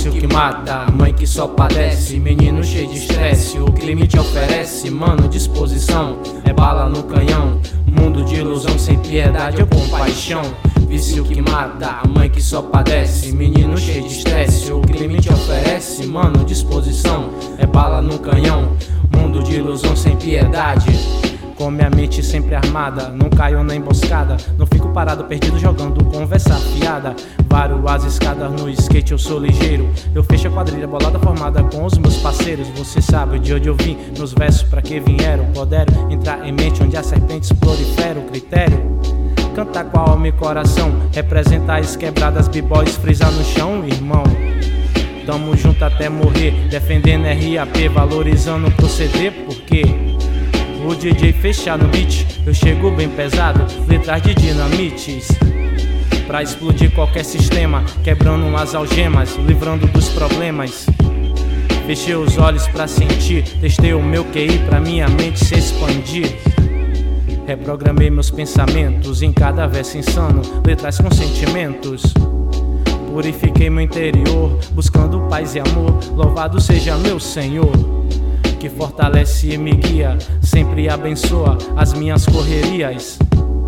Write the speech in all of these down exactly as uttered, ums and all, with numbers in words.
vício que mata, mãe que só padece, menino cheio de estresse. O crime te oferece, mano, disposição, é bala no canhão, mundo de ilusão sem piedade ou compaixão. Vício que mata, mãe que só padece, menino cheio de estresse. O crime te oferece, mano, disposição, é bala no canhão, mundo de ilusão sem piedade. Com minha mente sempre armada, não caio na emboscada, não fico parado perdido jogando conversa fiada. Varo as escadas no skate, eu sou ligeiro, eu fecho a quadrilha bolada formada com os meus parceiros. Você sabe de onde eu vim, meus versos pra que vieram, puderam entrar em mente onde as serpentes proliferam. Critério, cantar com a alma e coração, representar as quebradas, b-boys, frisar no chão, irmão. Tamo junto até morrer, defendendo R A P, valorizando o proceder, porque o D J fechar no beat, eu chego bem pesado, letras de dinamites, pra explodir qualquer sistema, quebrando as algemas, livrando dos problemas. Fechei os olhos pra sentir, testei o meu Q I pra minha mente se expandir. Reprogramei meus pensamentos em cada verso insano, letras com sentimentos. Purifiquei meu interior, buscando paz e amor, louvado seja meu Senhor, que fortalece e me guia, sempre abençoa as minhas correrias.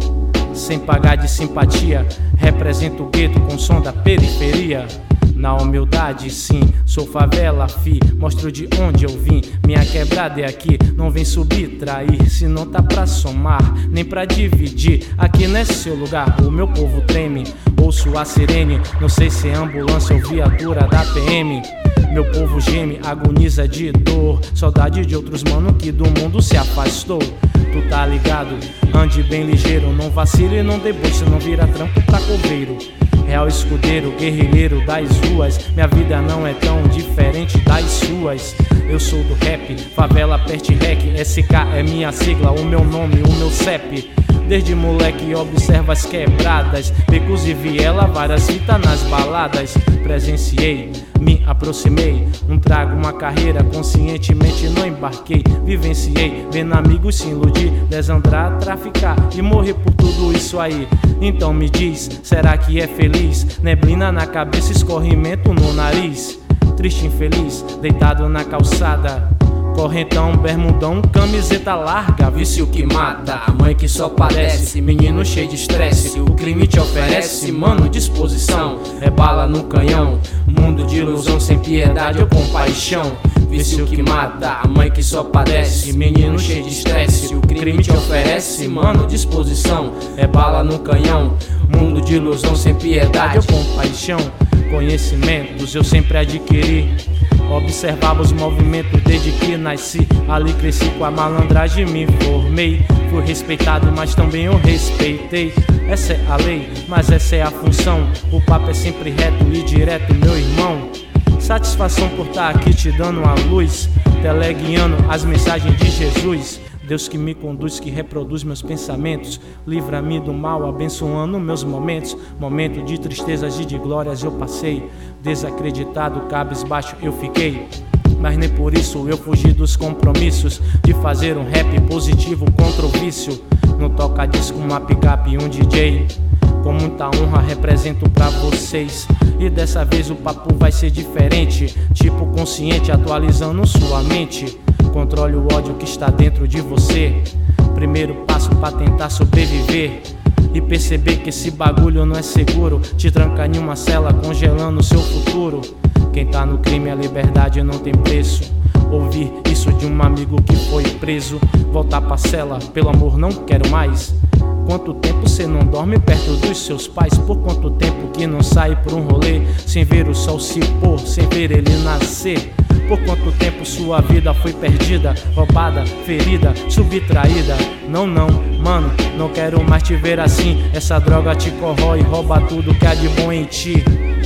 Sem pagar de simpatia, represento o gueto com som da periferia. Na humildade sim, sou favela, fi, mostro de onde eu vim. Minha quebrada é aqui, não vem subtrair, se não tá pra somar, nem pra dividir. Aqui não é seu lugar, o meu povo treme, ouço a sirene, não sei se é ambulância ou viatura da P M. Meu povo geme, agoniza de dor, saudade de outros mano que do mundo se afastou. Tu tá ligado, ande bem ligeiro, não vacile, não deboche, não vira trampo pra coveiro. Real escudeiro, guerrilheiro das ruas, minha vida não é tão diferente das suas. Eu sou do rap, favela pert rec, S K é minha sigla, o meu nome, o meu C E P. Desde moleque observo as quebradas, becos e viela, várias fitas nas baladas. Presenciei, me aproximei, um trago, uma carreira, conscientemente não embarquei. Vivenciei, vendo amigos se iludir, desandrar, traficar e morrer por tudo isso aí. Então me diz, será que é feliz? Neblina na cabeça, escorrimento no nariz. Triste, infeliz, deitado na calçada, correntão, bermudão, camiseta larga. Vício que mata, mãe que só padece, menino cheio de estresse. O crime te oferece, mano, disposição, é bala no canhão, mundo de ilusão sem piedade ou compaixão. Vício que mata, mãe que só padece, menino cheio de estresse. O crime te oferece, mano, disposição, é bala no canhão, mundo de ilusão sem piedade ou compaixão. Conhecimentos eu sempre adquiri, observava os movimentos desde que nasci. Ali cresci com a malandragem, me formei. Fui respeitado, mas também eu respeitei. Essa é a lei, mas essa é a função. O papo é sempre reto e direto, meu irmão. Satisfação por estar aqui te dando a luz, teleguiando as mensagens de Jesus. Deus que me conduz, que reproduz meus pensamentos, livra-me do mal, abençoando meus momentos. Momento de tristezas e de glórias eu passei, desacreditado, cabisbaixo eu fiquei. Mas nem por isso eu fugi dos compromissos de fazer um rap positivo contra o vício. No toca-disco, uma picape e um D J, com muita honra represento pra vocês. E dessa vez o papo vai ser diferente, tipo consciente, atualizando sua mente. Controle o ódio que está dentro de você, primeiro passo pra tentar sobreviver. E perceber que esse bagulho não é seguro, te tranca em uma cela congelando o seu futuro. Quem tá no crime, a liberdade não tem preço. Ouvir isso de um amigo que foi preso, voltar pra cela, pelo amor não quero mais. Quanto tempo cê não dorme perto dos seus pais? Por quanto tempo que não sai por um rolê, sem ver o sol se pôr, sem ver ele nascer? Por quanto tempo sua vida foi perdida, roubada, ferida, subtraída? Não, não, mano, não quero mais te ver assim. Essa droga te corrói, rouba tudo que há de bom em ti.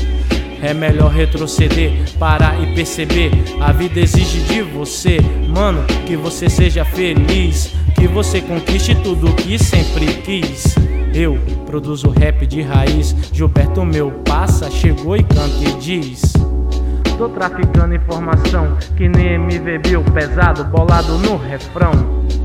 É melhor retroceder, parar e perceber. A vida exige de você, mano, que você seja feliz, que você conquiste tudo que sempre quis. Eu produzo rap de raiz, Gilberto meu passa, chegou e canta e diz. Tô traficando informação, que nem M V Bill, pesado, bolado no refrão.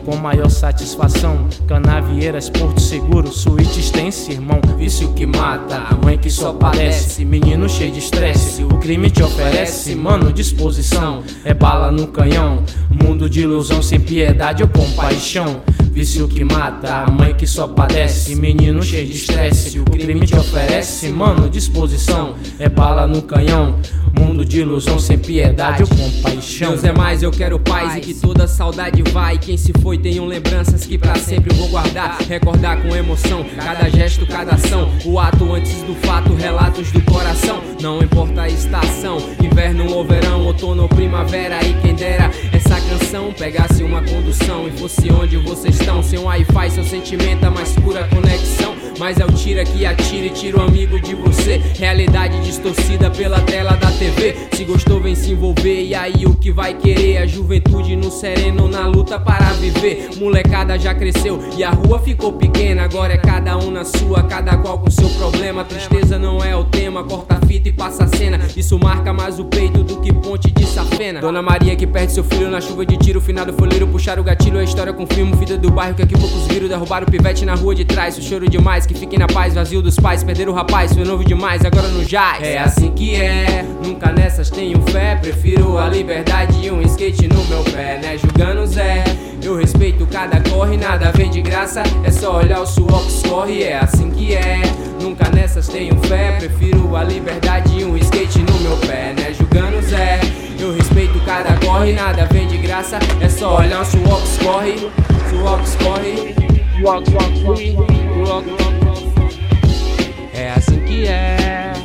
com maior satisfação. Canavieiras, Porto Seguro, suítes tem sermão. Vício que mata, a mãe que só padece, menino cheio de estresse, o crime te oferece, mano, disposição, é bala no canhão, mundo de ilusão sem piedade ou compaixão. Vício que mata, a mãe que só padece, menino cheio de estresse, o crime te oferece, mano, disposição, é bala no canhão, mundo de ilusão sem piedade ou compaixão. Deus é mais, eu quero paz e que toda saudade vai. Quem se foi tenham lembranças que pra sempre vou guardar. Recordar com emoção, cada gesto, cada ação, o ato antes do fato, relatos do coração. Não importa a estação, inverno ou verão, outono ou primavera, e quem dera essa canção pegasse uma condução e fosse onde vocês estão. Sem um Wi-Fi, seu sentimento, a mais pura conexão. Mas é o tira que atira e tira o amigo de você. Realidade distorcida pela tela da T V. Se gostou, vem se envolver. E aí o que vai querer? A juventude no sereno, na luta para viver. Molecada já cresceu e a rua ficou pequena. Agora é cada um na sua, cada qual com seu problema. Tristeza não é o tema, corta a fita e passa a cena. Isso marca mais o peito do que ponte de safena. Dona Maria que perde seu filho na chuva de tiro. Finado folheiro, puxar o gatilho, a história confirma. Vida do bairro que aqui poucos viram. Derrubaram o pivete na rua de trás. O choro demais, que fiquem na paz. Vazio dos pais, perderam o rapaz. Foi novo demais, agora no jazz. É assim que é, nunca nessas tenho fé. Prefiro a liberdade e um skate no meu pé, né? Julgando Zé, eu respeito cada corre. Nada vem de graça, é só olhar o suor que escorre. É assim que é, nunca nessas tenho fé. Prefiro a liberdade e um skate no meu pé, né? Julgando Zé, eu respeito cada corre. Nada vem de graça, é só olhar o suor que escorre. Suor que escorre. É assim que é.